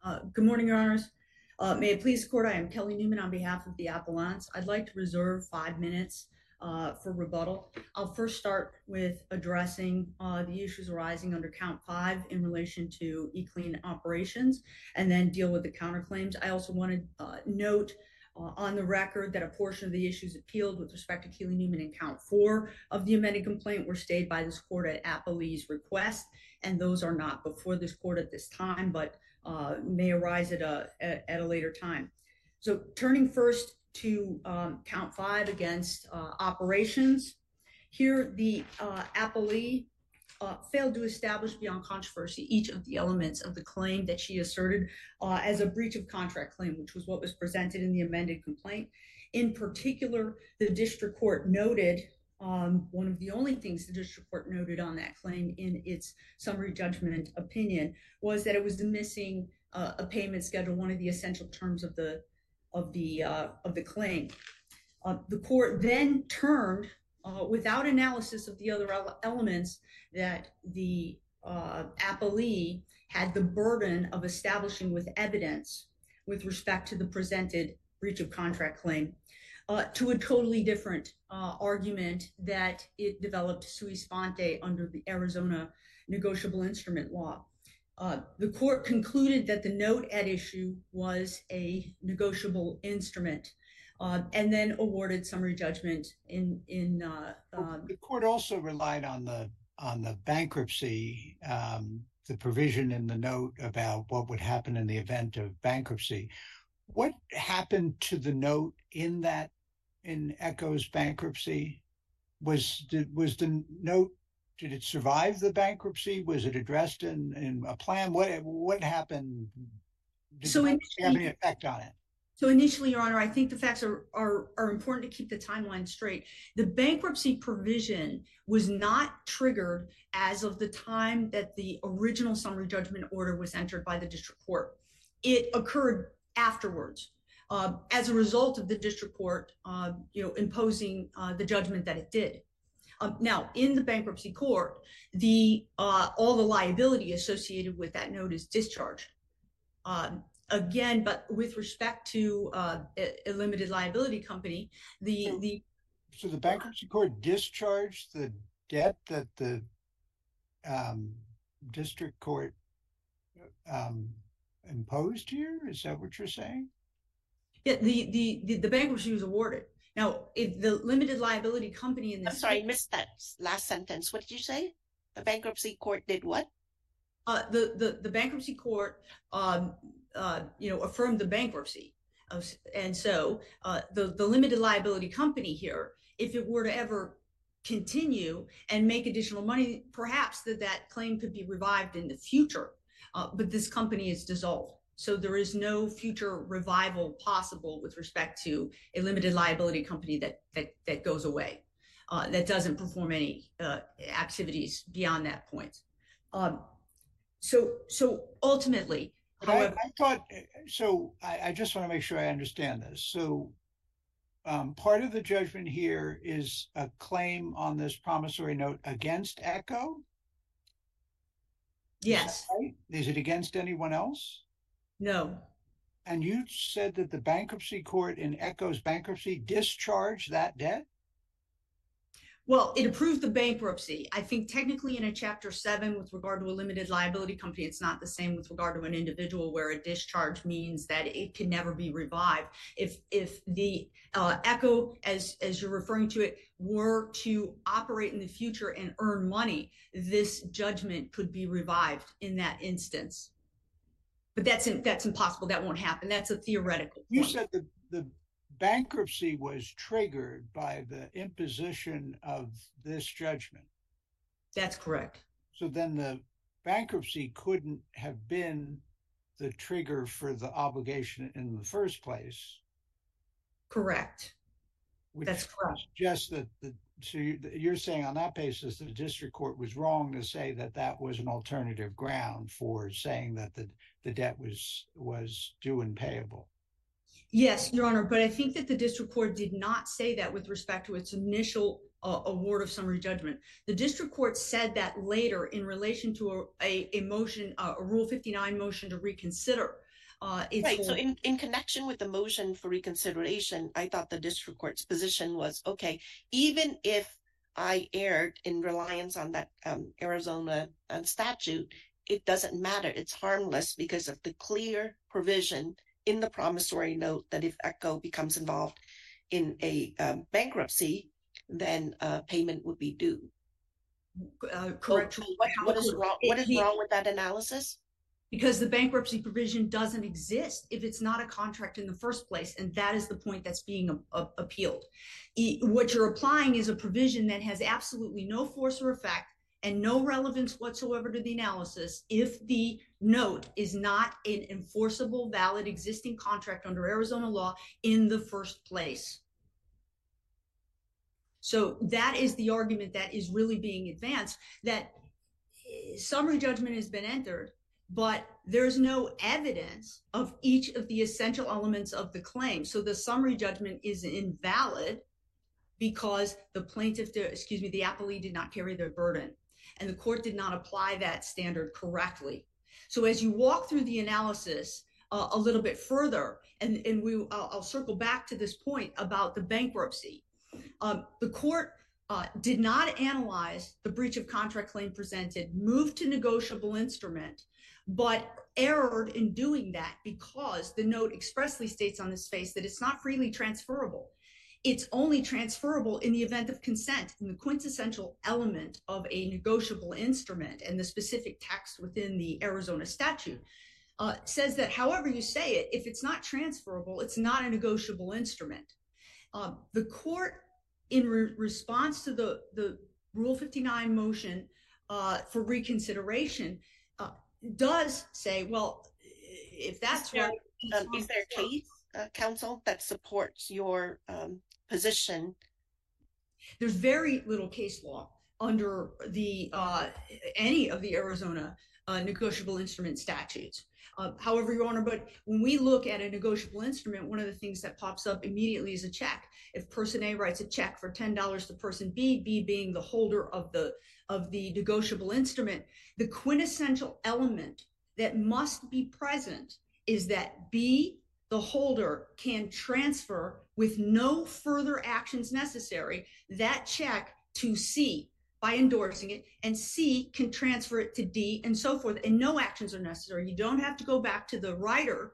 Good morning, Your Honors. May it please the court, I am Kelly Newman on behalf of the appellants. I'd like to reserve 5 minutes for rebuttal. I'll first start with addressing the issues arising under count 5 in relation to eClean operations, and then deal with the counterclaims. I also want to note on the record that a portion of the issues appealed with respect to Keely Newman in count 4 of the amended complaint were stayed by this court at appellee's request, and those are not before this court at this time, but may arise at a later time. So turning first to count 5 against operations, here the appellee failed to establish beyond controversy each of the elements of the claim that she asserted as a breach of contract claim, which was what was presented in the amended complaint. In particular, the district court noted one of the only things the district court noted on that claim in its summary judgment opinion was that it was missing a payment schedule, one of the essential terms of the claim. The court then turned, without analysis of the other elements, that the appellee had the burden of establishing with evidence with respect to the presented breach of contract claim, to a totally different argument that it developed sui sponte under the Arizona negotiable instrument law. The court concluded that the note at issue was a negotiable instrument, and then awarded summary judgment the court also relied on the bankruptcy, the provision in the note about what would happen in the event of bankruptcy. What happened to the note in ECHO's bankruptcy? Was the note, did it survive the bankruptcy? Was it addressed in a plan? What happened? Did it have any effect on it? So initially, Your Honor, I think the facts are important to keep the timeline straight. The bankruptcy provision was not triggered as of the time that the original summary judgment order was entered by the district court. It occurred afterwards, as a result of the district court, imposing the judgment that it did. Now, in the bankruptcy court, all the liability associated with that note is discharged. Again, but with respect to a limited liability company, so the bankruptcy court discharged the debt that the district court imposed here? Is that what you're saying? Yeah, the bankruptcy was awarded. Now, if the limited liability company in this— I'm sorry, I missed that last sentence. What did you say? The bankruptcy court did what? The bankruptcy court, affirmed the bankruptcy. And so the limited liability company here, if it were to ever continue and make additional money, perhaps that claim could be revived in the future. But this company is dissolved. So there is no future revival possible with respect to a limited liability company that goes away, that doesn't perform any activities beyond that point. So ultimately, however— I just want to make sure I understand this. So part of the judgment here is a claim on this promissory note against ECHO? Yes. Right? Is it against anyone else? No. And you said that the bankruptcy court in ECHO's bankruptcy discharged that debt? Well, it approved the bankruptcy. I think technically in a Chapter 7 with regard to a limited liability company, it's not the same with regard to an individual, where a discharge means that it can never be revived. If the ECHO, as you're referring to it, were to operate in the future and earn money, this judgment could be revived in that instance. But that's impossible. That won't happen. That's a theoretical point. You said the bankruptcy was triggered by the imposition of this judgment. That's correct. So then the bankruptcy couldn't have been the trigger for the obligation in the first place. Correct. That's correct. Just that so you're saying on that basis, the district court was wrong to say that was an alternative ground for saying that the debt was due and payable. Yes, Your Honor, but I think that the district court did not say that with respect to its initial award of summary judgment. The district court said that later in relation to a motion, a Rule 59 motion to reconsider, its Right. So whole. in connection with the motion for reconsideration, I thought the district court's position was, okay, even if I erred in reliance on that Arizona statute, it doesn't matter. It's harmless because of the clear provision in the promissory note that if ECHO becomes involved in a bankruptcy, then payment would be due. Correct. So what is wrong? What is wrong with that analysis? Because the bankruptcy provision doesn't exist if it's not a contract in the first place, and that is the point that's being appealed. What you're applying is a provision that has absolutely no force or effect and no relevance whatsoever to the analysis if the note is not an enforceable, valid, existing contract under Arizona law in the first place. So that is the argument that is really being advanced, that summary judgment has been entered, but there's no evidence of each of the essential elements of the claim. So the summary judgment is invalid because the appellee did not carry their burden, and the court did not apply that standard correctly. So as you walk through the analysis a little bit further, and I'll circle back to this point about the bankruptcy. The court did not analyze the breach of contract claim presented, moved to negotiable instrument, but erred in doing that because the note expressly states on its face that it's not freely transferable. It's only transferable in the event of consent. And the quintessential element of a negotiable instrument and the specific text within the Arizona statute says that however you say it, if it's not transferable, it's not a negotiable instrument. The court, in response to the Rule 59 motion for reconsideration, does say, well, if that's right. Is there a case, counsel, that supports your position? There's very little case law under the any of the Arizona negotiable instrument statutes. However, Your Honor, but when we look at a negotiable instrument, one of the things that pops up immediately is a check. If person A writes a check for $10 to person B, B being the holder of the negotiable instrument, the quintessential element that must be present is that B, the holder, can transfer with no further actions necessary that check to C by endorsing it, and C can transfer it to D, and so forth, and no actions are necessary. You don't have to go back to the writer,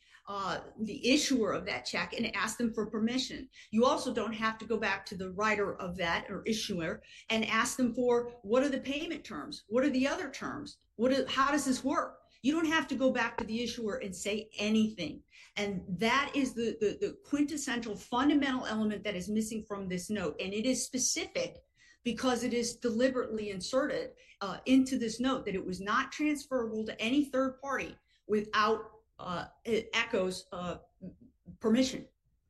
the issuer of that check, and ask them for permission. You also don't have to go back to the writer of that or issuer and ask them for, what are the payment terms? What are the other terms? How does this work? You don't have to go back to the issuer and say anything. And that is the quintessential fundamental element that is missing from this note. And it is specific because it is deliberately inserted into this note that it was not transferable to any third party without ECHO's permission.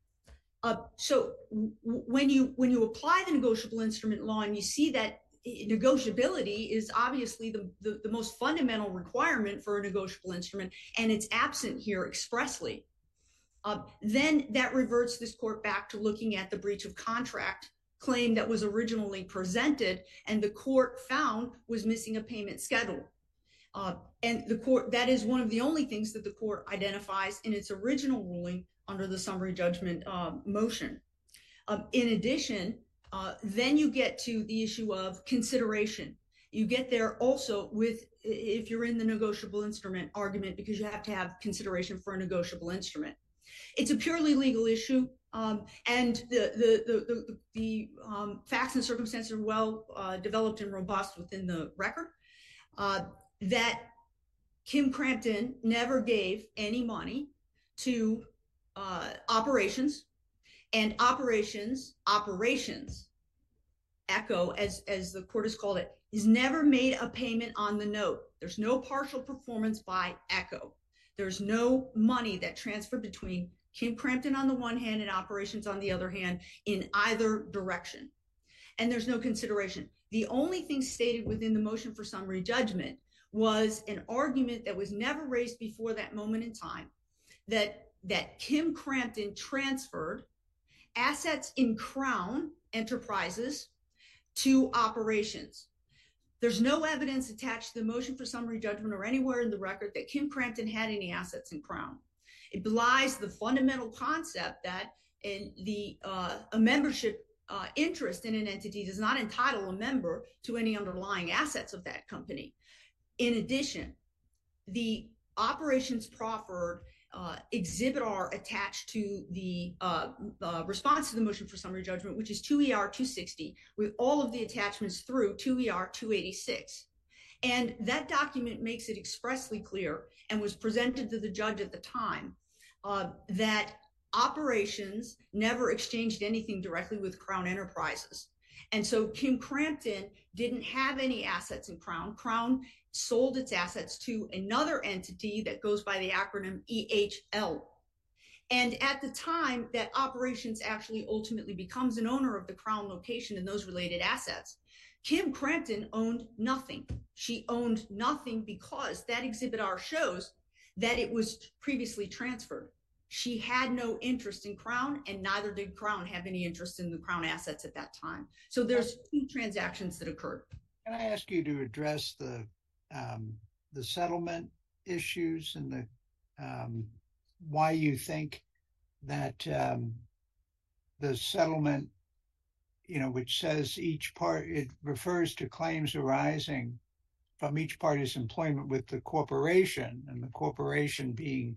So when you apply the negotiable instrument law and you see that negotiability is obviously the most fundamental requirement for a negotiable instrument, and it's absent here expressly, then that reverts this court back to looking at the breach of contract claim that was originally presented and the court found was missing a payment schedule. And the court, that is one of the only things that the court identifies in its original ruling under the summary judgment motion. In addition, then you get to the issue of consideration. You get there also with, if you're in the negotiable instrument argument, because you have to have consideration for a negotiable instrument. It's a purely legal issue, and the facts and circumstances are well developed and robust within the record. That Kim Crampton never gave any money to operations, and operations, ECHO, as the court has called it, has never made a payment on the note. There's no partial performance by ECHO. There's no money that transferred between Kim Crampton on the one hand and operations on the other hand in either direction. And there's no consideration. The only thing stated within the motion for summary judgment was an argument that was never raised before that moment in time, that Kim Crampton transferred assets in Crown Enterprises to operations. There's no evidence attached to the motion for summary judgment or anywhere in the record that Kim Crampton had any assets in Crown. It belies the fundamental concept that a membership interest in an entity does not entitle a member to any underlying assets of that company. In addition, the operations proffered Exhibit R attached to the response to the motion for summary judgment, which is 2ER 260, with all of the attachments through 2ER 286. And that document makes it expressly clear, and was presented to the judge at the time, that operations never exchanged anything directly with Crown Enterprises. And so Kim Crampton didn't have any assets in Crown. Crown sold its assets to another entity that goes by the acronym EHL. And at the time that operations actually ultimately becomes an owner of the Crown location and those related assets, Kim Crampton owned nothing. She owned nothing because that Exhibit R shows that it was previously transferred. She had no interest in Crown, and neither did Crown have any interest in the Crown assets at that time. So there's two transactions that occurred. Can I ask you to address the settlement issues and the why you think that the settlement, which says each part, it refers to claims arising from each party's employment with the corporation, and the corporation being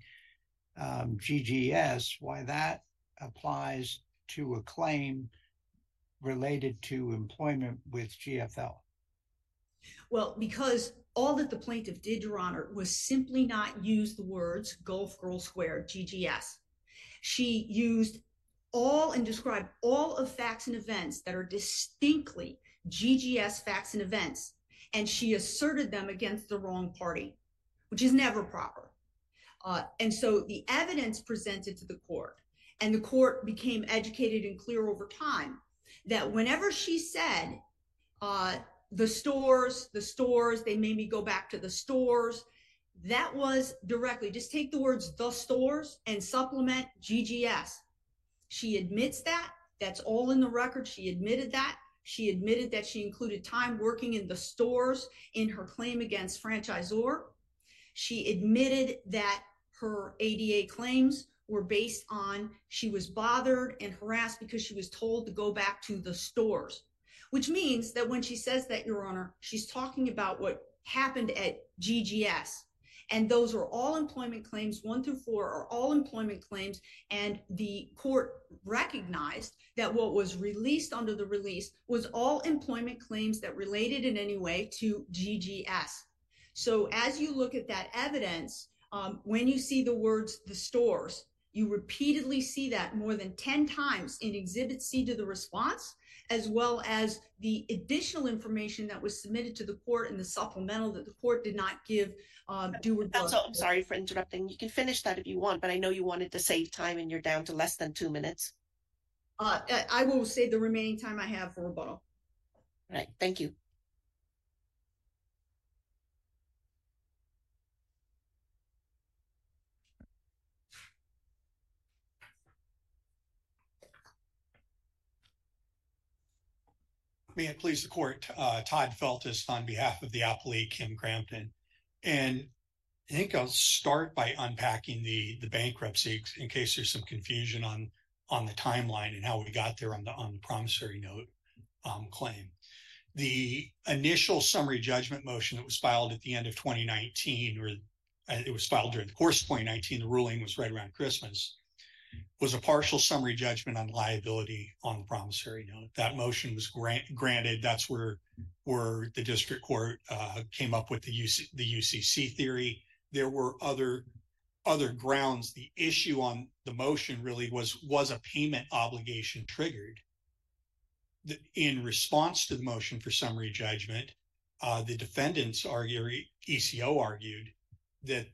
GGS, why that applies to a claim related to employment with GFL? Well, because all that the plaintiff did, Your Honor, was simply not use the words Gulf Girl Square, GGS. She used all and described all of facts and events that are distinctly GGS facts and events, and she asserted them against the wrong party, which is never proper. And so the evidence presented to the court, and the court became educated and clear over time, that whenever she said, the stores, they made me go back to the stores, that was directly, just take the words the stores and supplement GGS. She admits that. That's all in the record. She admitted that. She admitted that she included time working in the stores in her claim against franchisor. She admitted that her ADA claims were based on she was bothered and harassed because she was told to go back to the stores, which means that when she says that, Your Honor, she's talking about what happened at GGS. And those are all employment claims. 1 through 4 are all employment claims. And the court recognized that what was released under the release was all employment claims that related in any way to GGS. So as you look at that evidence, when you see the words the stores, you repeatedly see that more than 10 times in Exhibit C to the response, as well as the additional information that was submitted to the court in the supplemental that the court did not give due regard. So I'm sorry for interrupting. You can finish that if you want, but I know you wanted to save time and you're down to less than 2 minutes. I will save the remaining time I have for rebuttal. All right, thank you. May it please the court, Todd Feltus on behalf of the appellee Kim Crampton. And I think I'll start by unpacking the bankruptcy in case there's some confusion on the timeline and how we got there on the promissory note claim. The initial summary judgment motion that was filed at the end of 2019, or it was filed during the course of 2019, the ruling was right around Christmas, was a partial summary judgment on liability on the promissory note. That motion was granted. That's where the district court came up with the UCC theory. There were other grounds. The issue on the motion really was a payment obligation triggered. In response to the motion for summary judgment, the defendants ECO argued that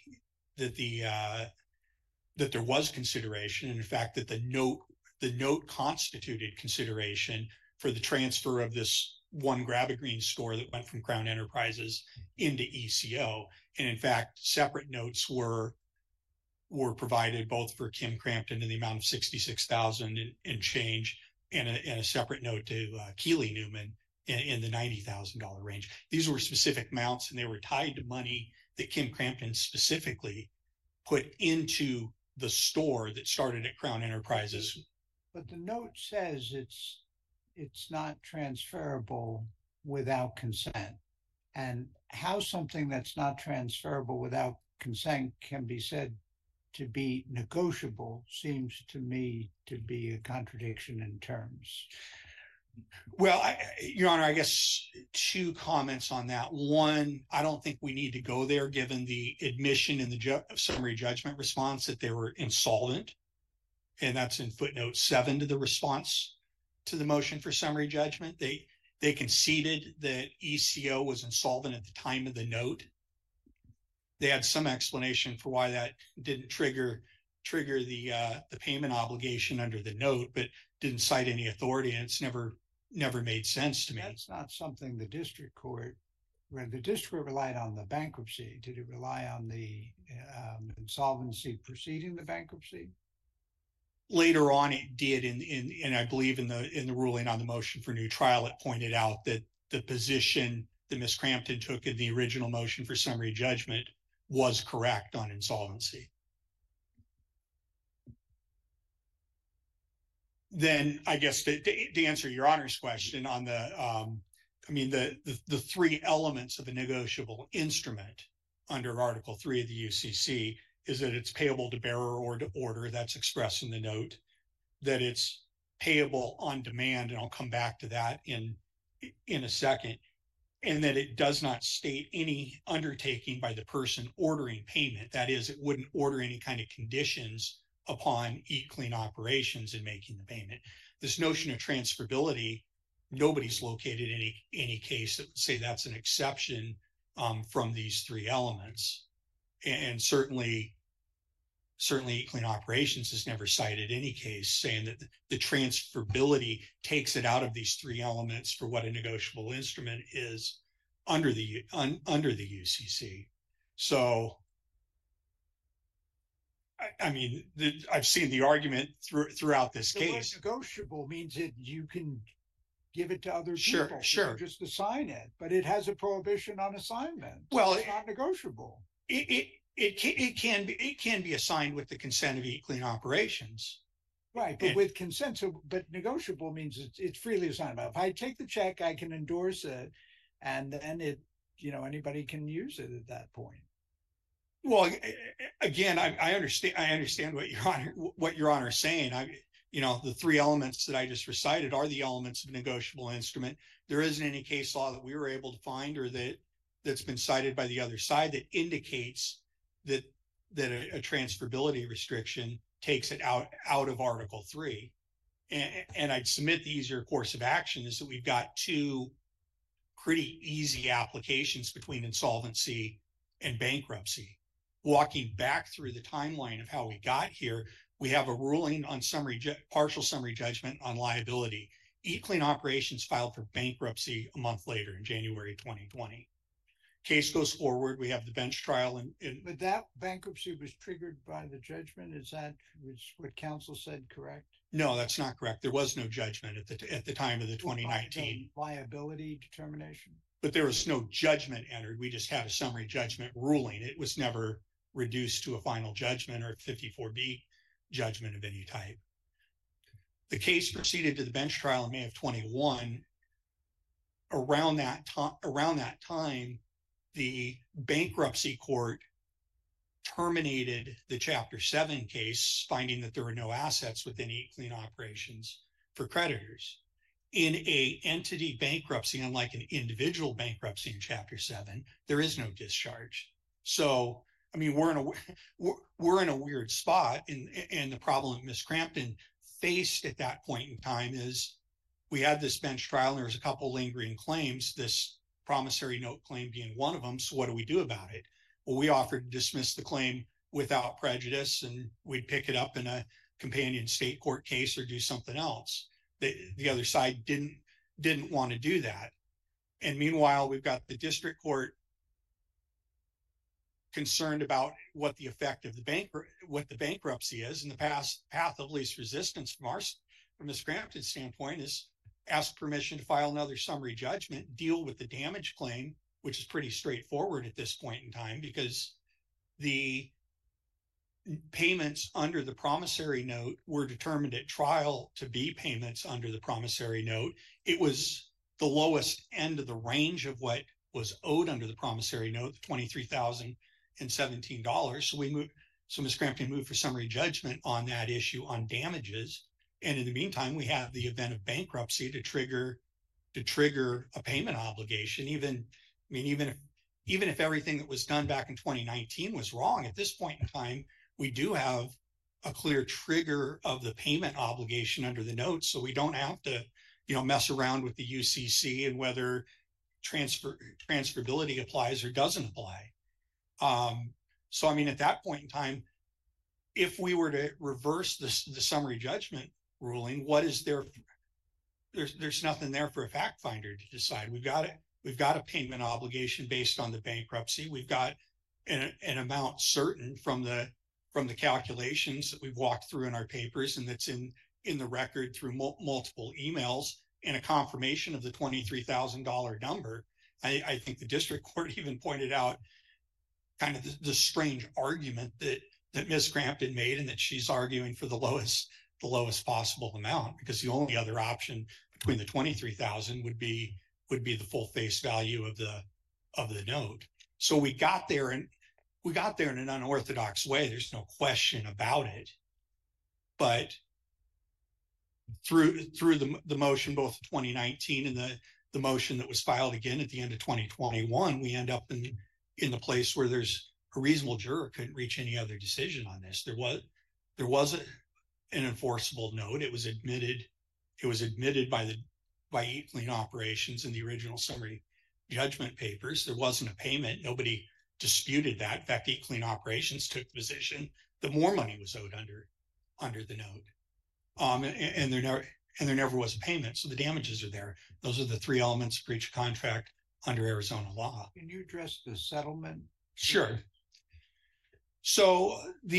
that there was consideration, and in fact that the note constituted consideration for the transfer of this one Grab-A-Green store that went from Crown Enterprises into ECO. And in fact, separate notes were provided both for Kim Crampton in the amount of $66,000 and change, and a separate note to Keely Newman in the $90,000 range. These were specific amounts, and they were tied to money that Kim Crampton specifically put into the store that started at Crown Enterprises. But the note says it's not transferable without consent. And how something that's not transferable without consent can be said to be negotiable seems to me to be a contradiction in terms. Well, Your Honor, I guess two comments on that. One, I don't think we need to go there given the admission in the summary judgment response that they were insolvent. And that's in footnote 7 to the response to the motion for summary judgment. They conceded that ECO was insolvent at the time of the note. They had some explanation for why that didn't trigger the payment obligation under the note, but didn't cite any authority, and it's never made sense to me. That's not something the district court, where the district court relied on the bankruptcy. Did it rely on the insolvency preceding the bankruptcy? Later on, it did, and I believe in the ruling on the motion for new trial, it pointed out that the position that Ms. Crampton took in the original motion for summary judgment was correct on insolvency. Then I guess to answer Your Honor's question on the three elements of a negotiable instrument under Article 3 of the UCC is that it's payable to bearer or to order, that's expressed in the note, that it's payable on demand, and I'll come back to that in a second, and that it does not state any undertaking by the person ordering payment. That is, it wouldn't order any kind of conditions upon Eat Clean Operations in making the payment. This notion of transferability, nobody's located any case that would say that's an exception from these three elements. And certainly Eat Clean Operations has never cited any case saying that the transferability takes it out of these three elements for what a negotiable instrument is under the UCC. So, I mean, I've seen the argument throughout this case. Negotiable means that you can give it to other people. Sure. Just assign it, but it has a prohibition on assignment. Well, it's not negotiable. It can be assigned with the consent of Eat Clean Operations. Right, but with consent. So, but negotiable means it's freely assignable. If I take the check, I can endorse it, and then anybody can use it at that point. Well, again, I understand what Your Honor is saying. The three elements that I just recited are the elements of a negotiable instrument. There isn't any case law that we were able to find or that's been cited by the other side that indicates that a transferability restriction takes it out of Article 3. And I'd submit the easier course of action is that we've got two pretty easy applications between insolvency and bankruptcy. Walking back through the timeline of how we got here, we have a ruling on partial summary judgment on liability. Eat Clean Operations filed for bankruptcy a month later in January 2020. Case goes forward. We have the bench trial. But that bankruptcy was triggered by the judgment. Is that what counsel said correct? No, that's not correct. There was no judgment at the time of the 2019 liability determination. But there was no judgment entered. We just had a summary judgment ruling. It was never reduced to a final judgment or a 54B judgment of any type. The case proceeded to the bench trial in May of 21. Around that time, the bankruptcy court terminated the Chapter 7 case, finding that there were no assets within Eat Clean Operations for creditors. In a entity bankruptcy, unlike an individual bankruptcy in Chapter 7, there is no discharge. So, I mean, we're in a weird spot, and the problem that Ms. Crampton faced at that point in time is we had this bench trial, and there was a couple lingering claims, this promissory note claim being one of them. So what do we do about it? Well, we offered to dismiss the claim without prejudice, and we'd pick it up in a companion state court case or do something else. The other side didn't want to do that. And meanwhile, we've got the district court concerned about what the effect of what the bankruptcy is, and the path of least resistance from Ms. Crampton's standpoint is ask permission to file another summary judgment, deal with the damage claim, which is pretty straightforward at this point in time because the payments under the promissory note were determined at trial to be payments under the promissory note. It was the lowest end of the range of what was owed under the promissory note, $23,017. So Ms. Crampton moved for summary judgment on that issue on damages. And in the meantime, we have the event of bankruptcy to trigger a payment obligation. Even if everything that was done back in 2019 was wrong, at this point in time, we do have a clear trigger of the payment obligation under the note. So we don't have to, mess around with the UCC and whether transferability applies or doesn't apply. So, at that point in time, if we were to reverse the summary judgment ruling, what is there? There's nothing there for a fact finder to decide. We've got a payment obligation based on the bankruptcy. We've got an amount certain from the calculations that we've walked through in our papers and that's in the record through multiple emails and a confirmation of the $23,000 number. I think the district court even pointed out kind of the strange argument that Ms. Crampton made and that she's arguing for the lowest possible amount because the only other option between the $23,000 would be the full face value of the note. So we got there in an unorthodox way. There's no question about it. But through the motion, both 2019 and the motion that was filed again at the end of 2021, we end up in the place where there's a reasonable juror couldn't reach any other decision on this. There was an enforceable note. It was admitted by Eat Clean Operations in the original summary judgment papers. There wasn't a payment. Nobody disputed that. In fact, Eat Clean Operations took the position that more money was owed under the note. And there never was a payment. So the damages are there. Those are the three elements of breach of contract under Arizona law. Can you address the settlement? Sure. So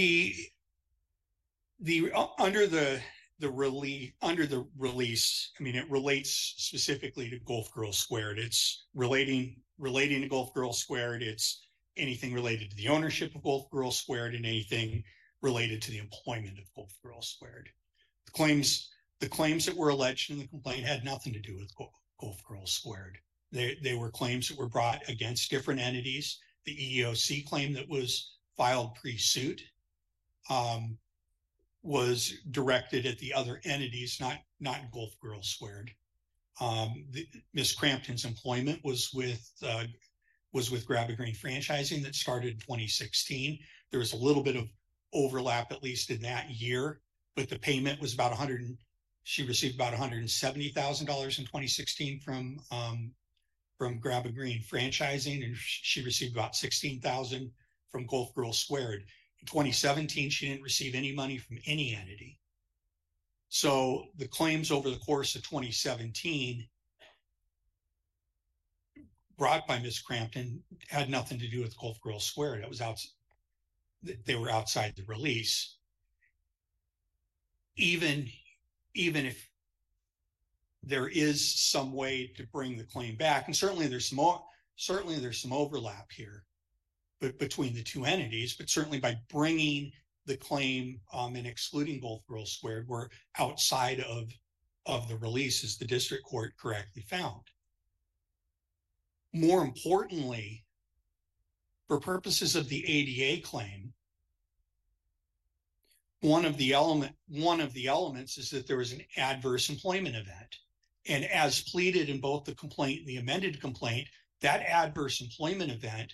under the release, it relates specifically to Gulf Girls Squared. It's relating to Gulf Girls Squared. It's anything related to the ownership of Gulf Girls Squared and anything related to the employment of Gulf Girls Squared. The claims that were alleged in the complaint had nothing to do with Gulf Girls Squared. They were claims that were brought against different entities. The EEOC claim that was filed pre-suit was directed at the other entities, not Gulf Girls Squared. Ms. Crampton's employment was with Grab-A-Green Franchising that started in 2016. There was a little bit of overlap, at least in that year, but the payment was she received about $170,000 in 2016 from Grab-A-Green Franchising, and she received about $16,000 from Gulf Girls Squared. In 2017, she didn't receive any money from any entity. So the claims over the course of 2017 brought by Ms. Crampton had nothing to do with Gulf Girls Squared. They were outside the release. Even if there is some way to bring the claim back, and certainly there's some overlap here, but between the two entities, but certainly by bringing the claim and excluding Gulf Girls Squared, we're outside of the release, as the district court correctly found. More importantly, for purposes of the ADA claim, one of the elements is that there was an adverse employment event. And as pleaded in both the complaint and the amended complaint, that adverse employment event,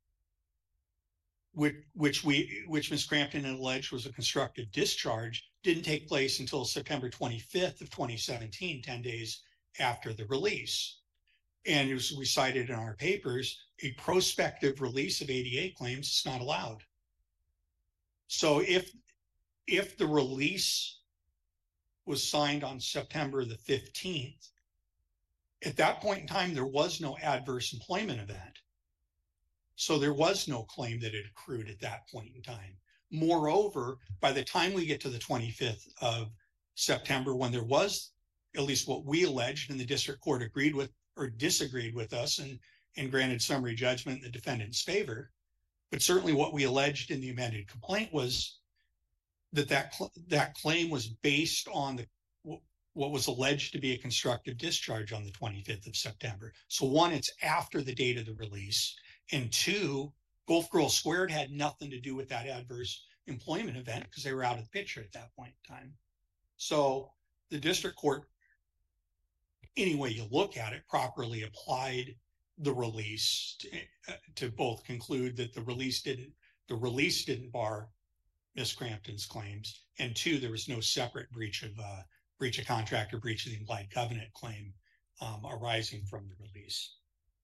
which Ms. Crampton alleged was a constructive discharge, didn't take place until September 25th of 2017, 10 days after the release. And as we cited in our papers, a prospective release of ADA claims is not allowed. So if the release was signed on September the 15th, at that point in time, there was no adverse employment event. So there was no claim that had accrued at that point in time. Moreover, by the time we get to the 25th of September, when there was at least what we alleged, and the district court agreed with or disagreed with us and granted summary judgment in the defendant's favor. But certainly what we alleged in the amended complaint was that claim was based on what was alleged to be a constructive discharge on the 25th of September. So one, it's after the date of the release. And two, Gulf Girls Squared had nothing to do with that adverse employment event because they were out of the picture at that point in time. So the district court, any way you look at it, properly applied the release to both conclude that the release didn't bar Ms. Crampton's claims, and two, there was no separate breach of contract or breach of the implied covenant claim arising from the release.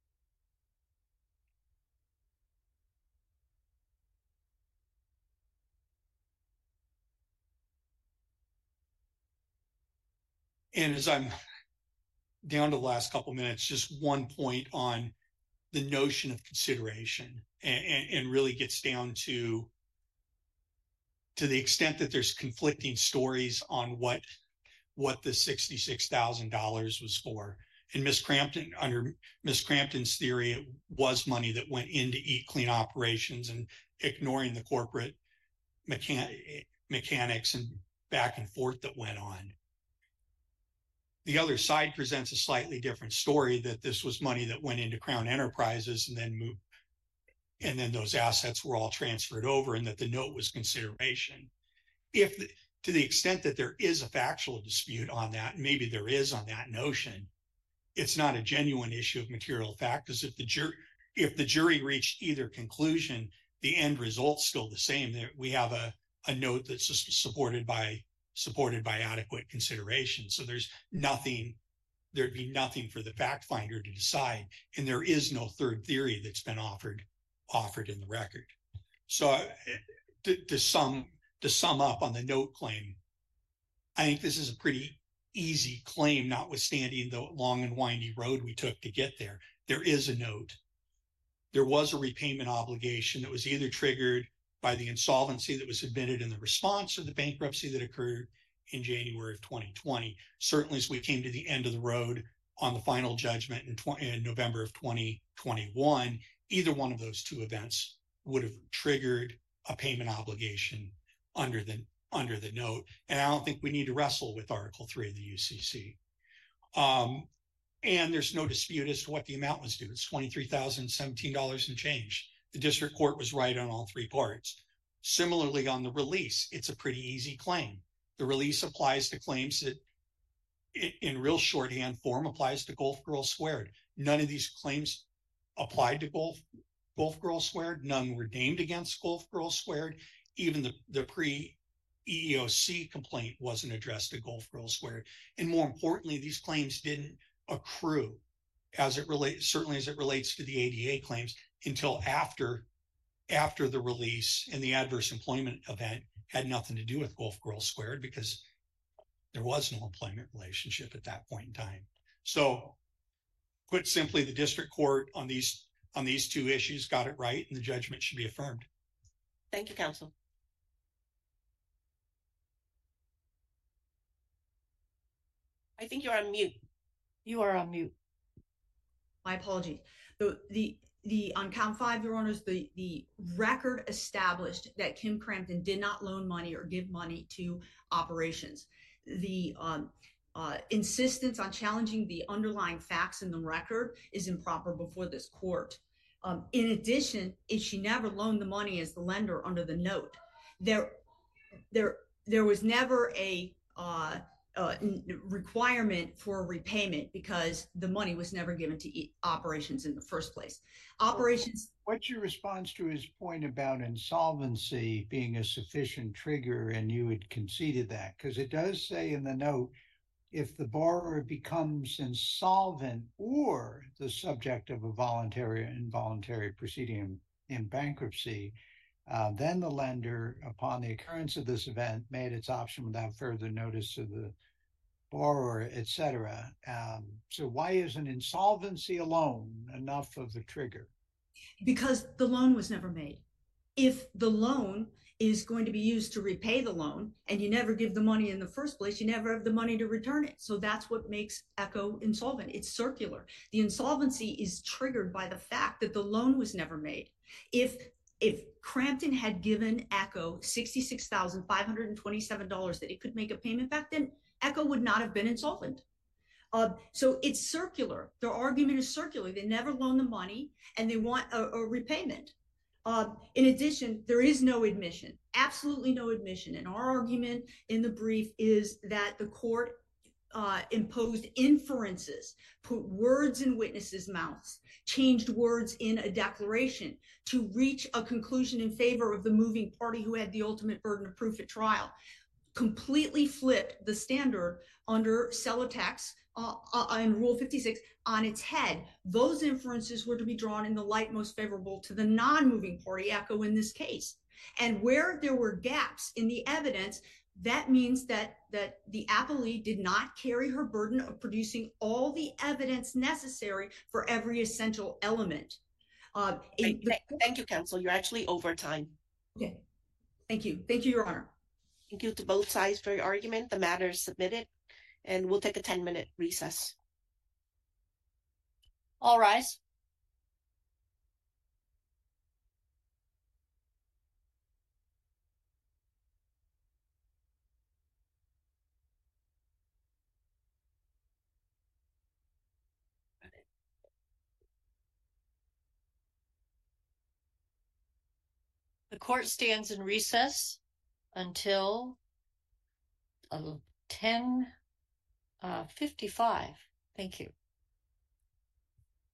And as I'm down to the last couple minutes, just one point on the notion of consideration, and really gets down to the extent that there's conflicting stories on what the $66,000 was for. And under Ms. Crampton's theory, it was money that went into Eat Clean operations and ignoring the corporate mechanics and back and forth that went on. The other side presents a slightly different story, that this was money that went into Crown Enterprises and then moved, and then those assets were all transferred over, and that the note was consideration. To the extent that there is a factual dispute on that, maybe there is on that notion, it's not a genuine issue of material fact, because if the jury reached either conclusion, the end result's still the same. We have a note that's supported by adequate consideration. So there'd be nothing for the fact finder to decide. And there is no third theory that's been offered in the record. So to sum up on the note claim, I think this is a pretty easy claim, notwithstanding the long and windy road we took to get there. There is a note. There was a repayment obligation that was either triggered by the insolvency that was admitted in the response to the bankruptcy that occurred in January of 2020. Certainly, as we came to the end of the road on the final judgment in November of 2021, either one of those two events would have triggered a payment obligation under the note. And I don't think we need to wrestle with Article 3 of the UCC. And there's no dispute as to what the amount was due. It's $23,017 and change. The district court was right on all three parts. Similarly, on the release, it's a pretty easy claim. The release applies to claims that, in real shorthand form, applies to Gulf Girls Squared. None of these claims applied to Gulf Girls Squared. None were named against Gulf Girls Squared. Even the pre-EEOC complaint wasn't addressed to Gulf Girls Squared. And more importantly, these claims didn't accrue certainly as it relates to the ADA claims until after the release, and the adverse employment event had nothing to do with Gulf Girls Squared because there was no employment relationship at that point in time. So put simply, the district court on these two issues got it right, and the judgment should be affirmed. Thank you, counsel. I think you're on mute. You are on mute. My apologies. The on count 5, Your Honors, the record established that Kim Crampton did not loan money or give money to operations. The insistence on challenging the underlying facts in the record is improper before this court. In addition, if she never loaned the money as the lender under the note, there was never a requirement for a repayment because the money was never given to operations in the first place. Operations. What's your response to his point about insolvency being a sufficient trigger, and you had conceded that? Because it does say in the note, if the borrower becomes insolvent or the subject of a voluntary or involuntary proceeding in bankruptcy, then the lender, upon the occurrence of this event, made its option without further notice to the borrower, etc. So why isn't insolvency alone enough of the trigger? Because the loan was never made. If the loan is going to be used to repay the loan, and you never give the money in the first place, you never have the money to return it. So that's what makes ECHO insolvent. It's circular. The insolvency is triggered by the fact that the loan was never made. If Crampton had given ECHO $66,527 that it could make a payment back, then ECHO would not have been insolvent. So it's circular. Their argument is circular. They never loan the money and they want a repayment. In addition, there is no admission, absolutely no admission. And our argument in the brief is that the court imposed inferences, put words in witnesses' mouths, changed words in a declaration to reach a conclusion in favor of the moving party who had the ultimate burden of proof at trial, completely flipped the standard under Celotex and Rule 56 on its head. Those inferences were to be drawn in the light most favorable to the non-moving party, ECHO in this case. And where there were gaps in the evidence, that means that the appellee did not carry her burden of producing all the evidence necessary for every essential element. Thank you, counsel. You're actually over time. Okay. Thank you. Thank you, Your Honor. Thank you to both sides for your argument. The matter is submitted, and we'll take a 10-minute recess. All rise. The court stands in recess until 10:55. Thank you.